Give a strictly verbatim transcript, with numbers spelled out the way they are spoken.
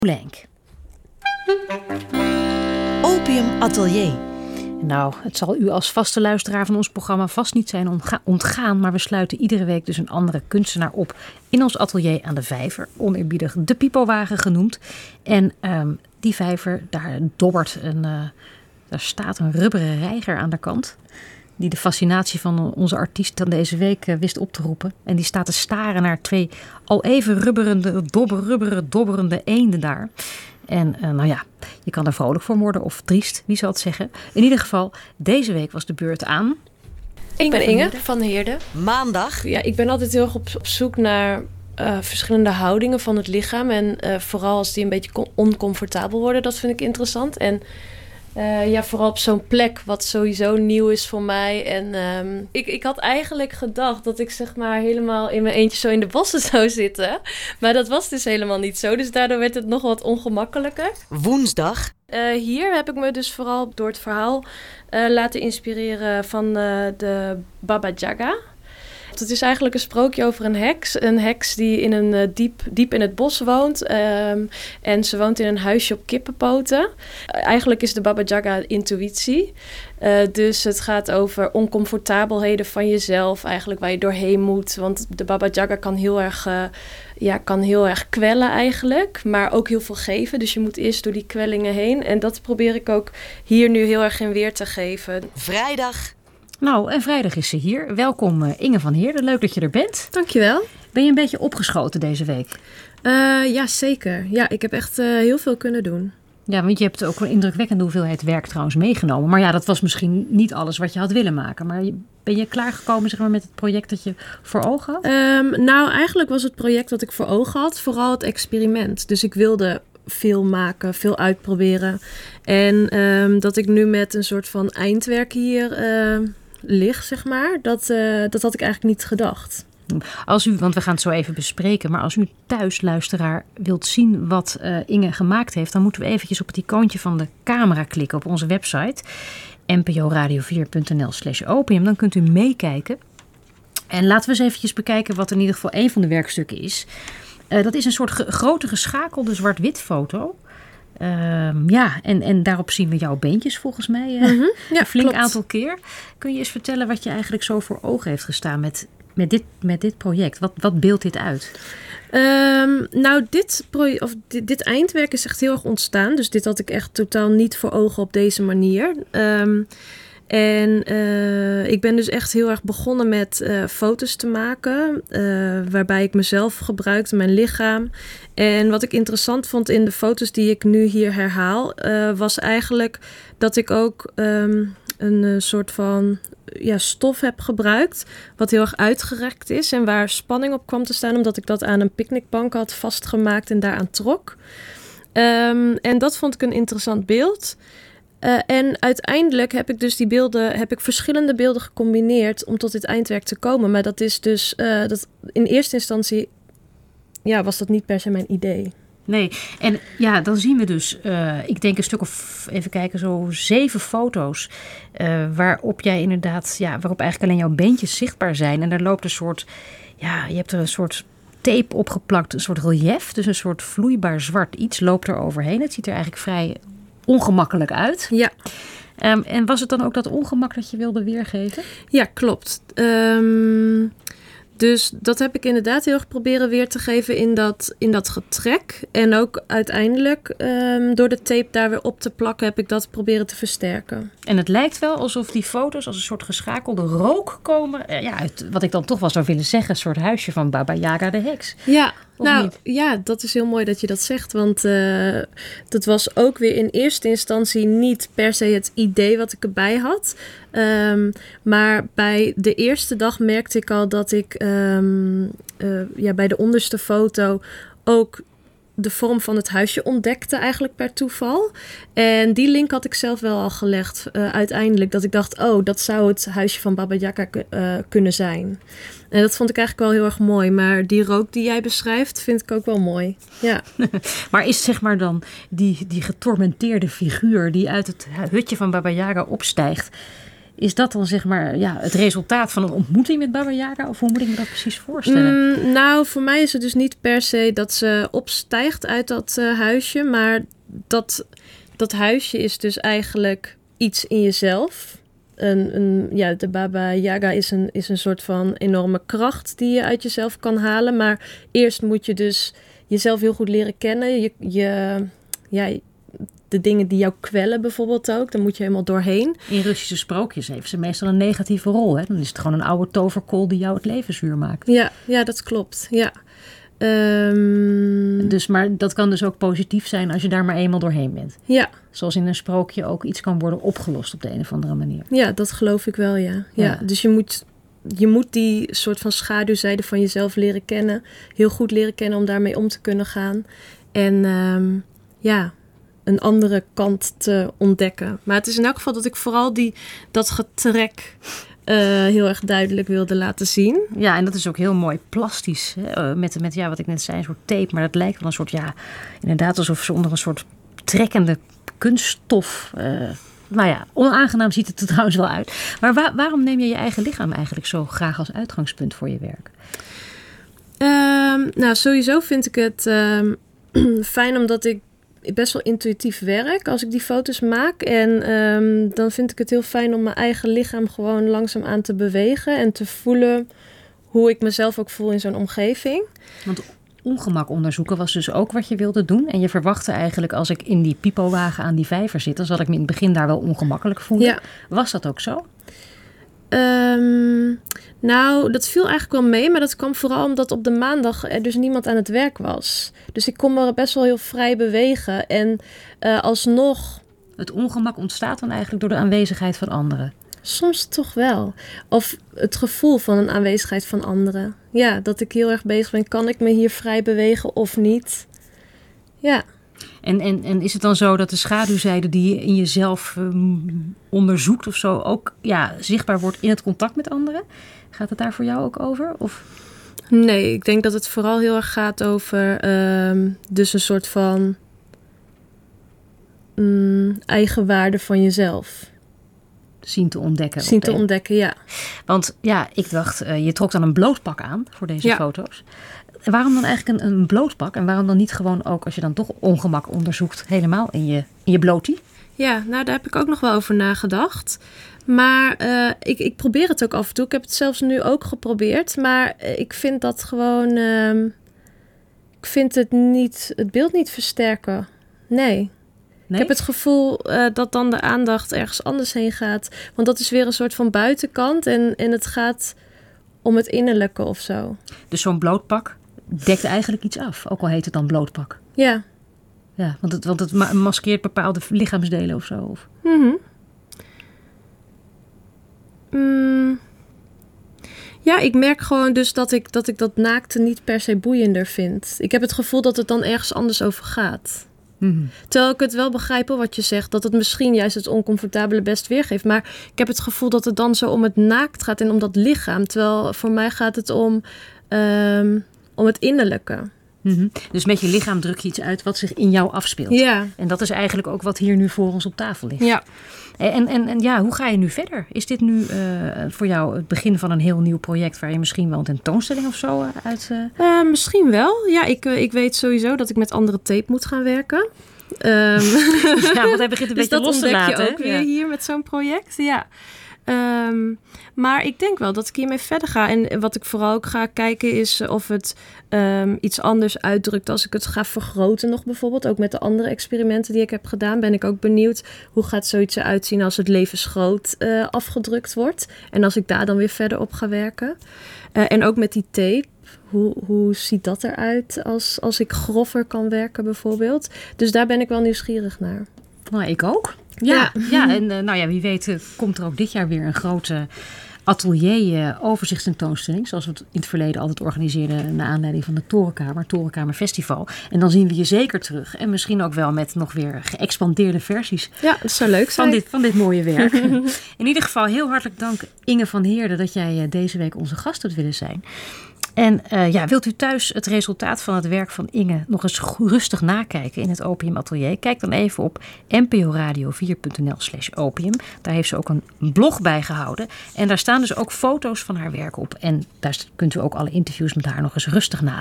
Blank. Opium Atelier. Nou, het zal u als vaste luisteraar van ons programma vast niet zijn ontgaan, maar we sluiten iedere week dus een andere kunstenaar op in ons atelier aan de Vijver, oneerbiedig de Pipowagen genoemd. En um, die Vijver, daar dobbert een, uh, daar staat een rubberen reiger aan de kant, die de fascinatie van onze artiest dan deze week uh, wist op te roepen. En die staat te staren naar twee al even rubberende, dobber, rubberen, dobberende eenden daar. En uh, nou ja, je kan er vrolijk voor worden of triest, wie zal het zeggen. In ieder geval, deze week was de beurt aan... Ik ben Inge van Heerde. Maandag. Ja, ik ben altijd heel erg op, op zoek naar uh, verschillende houdingen van het lichaam. En uh, vooral als die een beetje con- oncomfortabel worden, dat vind ik interessant. En uh, ja, vooral op zo'n plek wat sowieso nieuw is voor mij. En um, ik, ik had eigenlijk gedacht dat ik zeg maar helemaal in mijn eentje zo in de bossen zou zitten. Maar dat was dus helemaal niet zo. Dus daardoor werd het nog wat ongemakkelijker. Woensdag. Uh, hier heb ik me dus vooral door het verhaal uh, laten inspireren van uh, de Baba Yaga. Het is eigenlijk een sprookje over een heks. Een heks die in een, uh, diep, diep in het bos woont. Um, en ze woont in een huisje op kippenpoten. Uh, eigenlijk is de Baba Yaga intuïtie. Uh, dus het gaat over oncomfortabelheden van jezelf. Eigenlijk waar je doorheen moet. Want de Baba Yaga kan heel erg... Uh, Ja, kan heel erg kwellen eigenlijk, maar ook heel veel geven. Dus je moet eerst door die kwellingen heen. En dat probeer ik ook hier nu heel erg in weer te geven. Vrijdag. Nou, en vrijdag is ze hier. Welkom uh, Inge van Heerde, leuk dat je er bent. Dankjewel. Ben je een beetje opgeschoten deze week? Uh, ja, zeker. Ja, ik heb echt uh, heel veel kunnen doen. Ja, want je hebt ook een indrukwekkende hoeveelheid werk trouwens meegenomen. Maar ja, dat was misschien niet alles wat je had willen maken. Maar ben je klaargekomen zeg maar, met het project dat je voor ogen had? Um, nou, eigenlijk was het project dat ik voor ogen had vooral het experiment. Dus ik wilde veel maken, veel uitproberen. En um, dat ik nu met een soort van eindwerk hier uh, lig, zeg maar. Dat, uh, dat had ik eigenlijk niet gedacht. Als u, want we gaan het zo even bespreken, maar als u thuis, luisteraar, wilt zien wat uh, Inge gemaakt heeft, dan moeten we eventjes op het icoontje van de camera klikken op onze website n p o radio vier punt n l slash opium. Dan kunt u meekijken. En laten we eens eventjes bekijken wat in ieder geval een van de werkstukken is. Uh, dat is een soort ge- grote geschakelde zwart-wit foto. Uh, ja, en, en daarop zien we jouw beentjes volgens mij uh, mm-hmm. ja, een flink klopt. aantal keer. Kun je eens vertellen wat je eigenlijk zo voor ogen heeft gestaan met... Met dit, met dit project, wat, wat beeldt dit uit? Um, nou, dit, pro- of dit, dit eindwerk is echt heel erg ontstaan. Dus dit had ik echt totaal niet voor ogen op deze manier. Um, en uh, ik ben dus echt heel erg begonnen met uh, foto's te maken. Uh, waarbij ik mezelf gebruikte, mijn lichaam. En wat ik interessant vond in de foto's die ik nu hier herhaal... Uh, was eigenlijk dat ik ook um, een uh, soort van... ja, stof heb gebruikt, wat heel erg uitgerekt is en waar spanning op kwam te staan, omdat ik dat aan een picknickbank had vastgemaakt en daaraan trok. Um, en dat vond ik een interessant beeld. Uh, en uiteindelijk heb ik dus die beelden, heb ik verschillende beelden gecombineerd om tot dit eindwerk te komen. Maar dat is dus, uh, dat in eerste instantie, ja, was dat niet per se mijn idee. Nee, en ja, dan zien we dus, uh, ik denk een stuk of, even kijken, zo zeven foto's. Uh, waarop jij inderdaad, ja, waarop eigenlijk alleen jouw beentjes zichtbaar zijn. En daar loopt een soort, ja, je hebt er een soort tape opgeplakt, een soort relief. Dus een soort vloeibaar zwart iets loopt er overheen. Het ziet er eigenlijk vrij ongemakkelijk uit. Ja. Um, en was het dan ook dat ongemak dat je wilde weergeven? Ja, klopt. Um... Dus dat heb ik inderdaad heel erg proberen weer te geven in dat, in dat getrek. En ook uiteindelijk um, door de tape daar weer op te plakken heb ik dat proberen te versterken. En het lijkt wel alsof die foto's als een soort geschakelde rook komen. Uh, ja, uit wat ik dan toch wel zou willen zeggen, een soort huisje van Baba Yaga de heks. Ja, of nou niet? Ja, dat is heel mooi dat je dat zegt. Want uh, dat was ook weer in eerste instantie niet per se het idee wat ik erbij had. Um, maar bij de eerste dag merkte ik al dat ik um, uh, ja, bij de onderste foto ook de vorm van het huisje ontdekte eigenlijk per toeval. En die link had ik zelf wel al gelegd uh, uiteindelijk. Dat ik dacht, oh, dat zou het huisje van Baba Yaga uh, kunnen zijn. En dat vond ik eigenlijk wel heel erg mooi. Maar die rook die jij beschrijft, vind ik ook wel mooi. Ja. Maar is zeg maar dan die, die getormenteerde figuur die uit het hutje van Baba Yaga opstijgt... Is dat dan zeg maar ja, het resultaat van een ontmoeting met Baba Yaga? Of hoe moet ik me dat precies voorstellen? Mm, nou, voor mij is het dus niet per se dat ze opstijgt uit dat uh, huisje. Maar dat, dat huisje is dus eigenlijk iets in jezelf. Een, een, ja, de Baba Yaga is een, is een soort van enorme kracht die je uit jezelf kan halen. Maar eerst moet je dus jezelf heel goed leren kennen. Je, je, ja, de dingen die jou kwellen bijvoorbeeld ook. Daar moet je helemaal doorheen. In Russische sprookjes heeft ze meestal een negatieve rol. Hè? Dan is het gewoon een oude toverkol die jou het leven zuur maakt. Ja, ja, dat klopt. Ja. Um... Dus, maar dat kan dus ook positief zijn als je daar maar eenmaal doorheen bent. Ja. Zoals in een sprookje ook iets kan worden opgelost op de een of andere manier. Ja, dat geloof ik wel, ja. ja. ja. Dus je moet, je moet die soort van schaduwzijde van jezelf leren kennen. Heel goed leren kennen om daarmee om te kunnen gaan. En um, ja, een andere kant te ontdekken. Maar het is in elk geval dat ik vooral die, dat getrek uh, heel erg duidelijk wilde laten zien. Ja, en dat is ook heel mooi plastisch. Hè? Met, met ja, wat ik net zei, een soort tape. Maar dat lijkt wel een soort, ja, inderdaad alsof ze onder een soort trekkende kunststof. Uh, nou ja, onaangenaam ziet het er trouwens wel uit. Maar wa- waarom neem je je eigen lichaam eigenlijk zo graag als uitgangspunt voor je werk? Um, nou, sowieso vind ik het um, fijn omdat ik best wel intuïtief werk als ik die foto's maak. En um, dan vind ik het heel fijn om mijn eigen lichaam gewoon langzaam aan te bewegen en te voelen hoe ik mezelf ook voel in zo'n omgeving. Want ongemak onderzoeken was dus ook wat je wilde doen. En je verwachtte eigenlijk als ik in die pipowagen aan die vijver zit, dan zal ik me in het begin daar wel ongemakkelijk voelen. Ja. Was dat ook zo? Um, nou, dat viel eigenlijk wel mee, maar dat kwam vooral omdat op de maandag er dus niemand aan het werk was. Dus ik kon me best wel heel vrij bewegen en uh, alsnog... Het ongemak ontstaat dan eigenlijk door de aanwezigheid van anderen? Soms toch wel. Of het gevoel van een aanwezigheid van anderen. Ja, dat ik heel erg bezig ben, kan ik me hier vrij bewegen of niet? Ja. En, en, en is het dan zo dat de schaduwzijde die je in jezelf um, onderzoekt of zo ook ja, zichtbaar wordt in het contact met anderen? Gaat het daar voor jou ook over? Of? Nee, ik denk dat het vooral heel erg gaat over um, dus een soort van um, eigenwaarde van jezelf. Zien te ontdekken. Zien te ontdekken, ja. Want ja, ik dacht, uh, je trok dan een blootpak aan voor deze ja. foto's. Waarom dan eigenlijk een, een blootpak? En waarom dan niet gewoon ook, als je dan toch ongemak onderzoekt, helemaal in je, in je blotie? Ja, nou daar heb ik ook nog wel over nagedacht. Maar uh, ik, ik probeer het ook af en toe. Ik heb het zelfs nu ook geprobeerd. Maar ik vind dat gewoon... Uh, ik vind het niet, het beeld niet versterken. Nee. Nee? Ik heb het gevoel uh, dat dan de aandacht ergens anders heen gaat. Want dat is weer een soort van buitenkant. En, en het gaat om het innerlijke of zo. Dus zo'n blootpak dekt eigenlijk iets af. Ook al heet het dan blootpak. Ja. Ja, want het, want het ma- maskeert bepaalde lichaamsdelen of zo. Of? Mm-hmm. Mm. Ja, ik merk gewoon dus dat ik, dat ik dat naakte niet per se boeiender vind. Ik heb het gevoel dat het dan ergens anders over gaat. Mm-hmm. Terwijl ik het wel begrijp wat je zegt. Dat het misschien juist het oncomfortabele best weergeeft. Maar ik heb het gevoel dat het dan zo om het naakt gaat en om dat lichaam. Terwijl voor mij gaat het om, um, om het innerlijke. Mm-hmm. Dus met je lichaam druk je iets uit wat zich in jou afspeelt. Ja. En dat is eigenlijk ook wat hier nu voor ons op tafel ligt. Ja. En, en, en ja, hoe ga je nu verder? Is dit nu uh, voor jou het begin van een heel nieuw project waar je misschien wel een tentoonstelling of zo uit... Uh... Uh, misschien wel. Ja, ik, uh, ik weet sowieso dat ik met andere tape moet gaan werken. Um, ja, want hij begint een dus beetje los te laten. Dus dat ontdek je ook hè? weer ja. hier met zo'n project. Ja. Um, maar ik denk wel dat ik hiermee verder ga. En wat ik vooral ook ga kijken is of het um, iets anders uitdrukt als ik het ga vergroten nog bijvoorbeeld. Ook met de andere experimenten die ik heb gedaan ben ik ook benieuwd hoe gaat zoiets eruit zien als het levensgroot uh, afgedrukt wordt. En als ik daar dan weer verder op ga werken. Uh, en ook met die tape. Hoe, hoe ziet dat eruit als, als ik grover kan werken bijvoorbeeld. Dus daar ben ik wel nieuwsgierig naar. Nou, ik ook. Ja, ja. ja en uh, nou ja, wie weet uh, komt er ook dit jaar weer een grote atelier uh, overzichtstentoonstelling. Zoals we het in het verleden altijd organiseerden naar aanleiding van de Torenkamer, Torenkamer Festival. En dan zien we je zeker terug. En misschien ook wel met nog weer geëxpandeerde versies. Ja, dat zou leuk zijn. Van dit, van dit mooie werk. In ieder geval heel hartelijk dank Inge van Heerden dat jij uh, deze week onze gast hebt willen zijn. En uh, ja, wilt u thuis het resultaat van het werk van Inge nog eens rustig nakijken in het Opium Atelier? Kijk dan even op nporadio vier punt n l slash opium. Daar heeft ze ook een blog bij gehouden. En daar staan dus ook foto's van haar werk op. En daar kunt u ook alle interviews met haar nog eens rustig nalezen.